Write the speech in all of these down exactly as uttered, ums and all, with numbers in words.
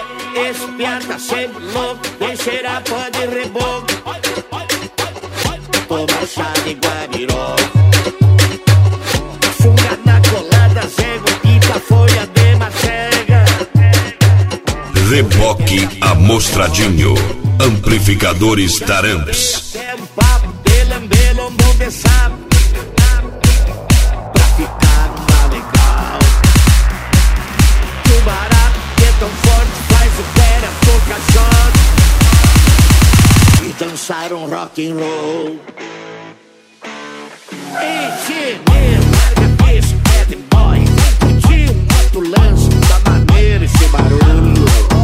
Esse piá tá sempre louco, vem cheirar pó de reboco. Toma chá de guabiró. Funga na colada, cego, quita folha de macega. Reboque Amostradinho, amplificadores Taramps. É um papo de lamber lombo de sapo, pra ficar numa legal. Que o barato que é tão forte faz o pera tocar shot e dançar um rock and roll. Ei, tio, larga esse bad boy, curtir um outro lance da maneira esse barulho.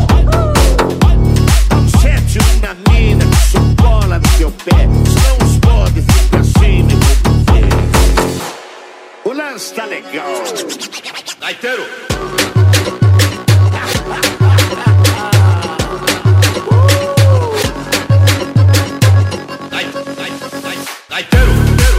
Dá um sete na mina, que só cola no teu pé, senão os podes vir pra cima e vou ver. O lance tá legal. Gaiteiro. Gaiteiro.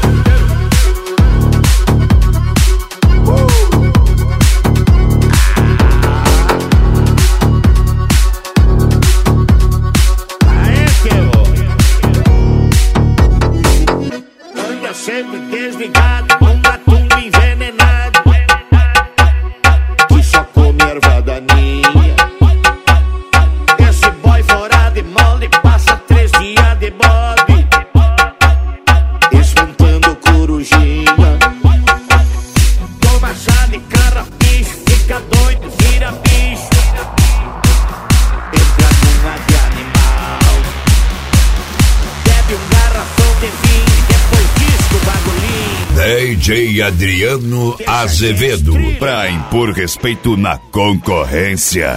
Sempre desligado, um matumbo envenenado que só come erva daninha. Esse boy fora de molde passa três dias de bode espantando corujinha. Toma chá de carrapicho, fica doido, vira bicho. Entra numa de animal, bebe um garrafão de vinho. D J Adriano Azevedo, pra impor respeito na concorrência.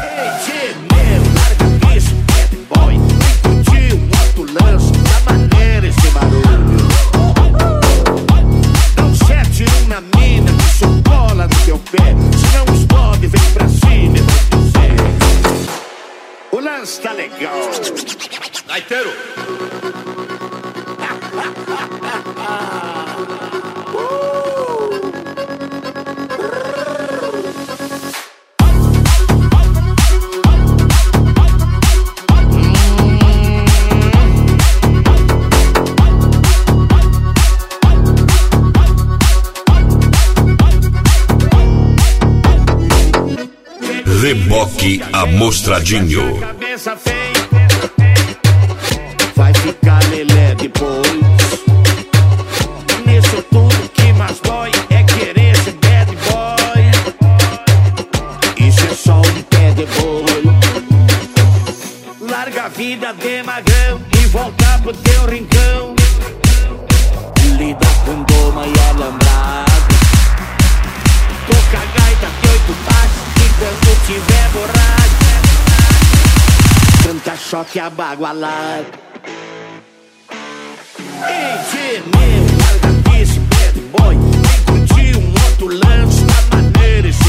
Dá um sete na mina, que só cola no teu pé, senão os podes vem pra cima e vão dizer. O lance tá legal. Gaiteiro. Reboque Amostradinho. Cabeça feia, vai ficar lelé depois. Nisso tudo que mais dói é querer ser bad boy. Isso é só um pé de boi. Larga a vida de magrão e volta pro teu rincão. Lida com doma e alambrado. Toca a gaita de oito baixos e quando tiver borracho canta choque abagualado. Ei, tio, meu, larga desse bad boy, vem curtir um outro lance da maneira esse